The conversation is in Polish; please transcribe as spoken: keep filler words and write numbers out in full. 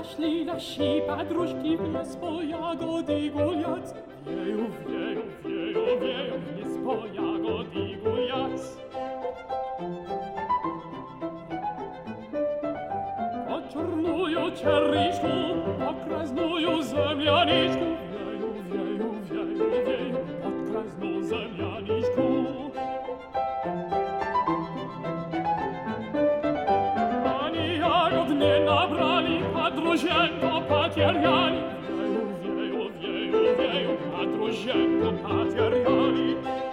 Poszli nasi padruszki w les po jagody guliac. Wieją, wieją, wieją, wieją w les po jagody guliac. Poczernują czerniczku, pokraznują zemlianiczku. Wieją, wieją, wieją, wieją, pokrazną zemlianiczku. Ani jagod nie nabrali, padruzięto patierjali. Wieją, wieją, wieją, wieją, padruzięto patierjali.